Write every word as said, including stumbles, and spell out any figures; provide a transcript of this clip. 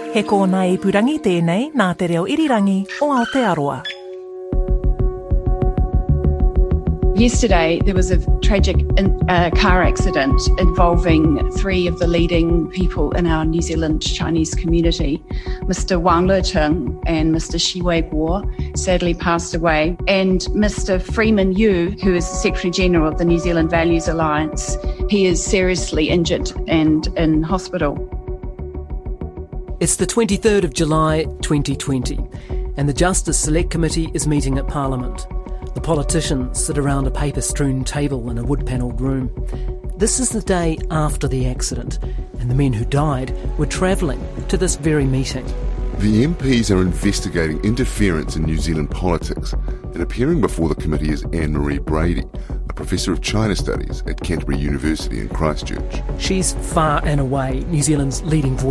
He kōna e purangi tēnei nā te reo irirangi o Aotearoa. Yesterday, there was a tragic uh, car accident involving three of the leading people in our New Zealand Chinese community. Mister Wang Letung and Mister Shi Wei-guo sadly passed away, and Mister Freeman Yu, who is the Secretary General of the New Zealand Values Alliance, he is seriously injured and in hospital. It's the twenty-third of July twenty twenty, and the Justice Select Committee is meeting at Parliament. The politicians sit around a paper-strewn table in a wood-panelled room. This is the day after the accident, and the men who died were travelling to this very meeting. The M Ps are investigating interference in New Zealand politics, and appearing before the committee is Anne-Marie Brady, a professor of China Studies at Canterbury University in Christchurch. She's far and away New Zealand's leading voice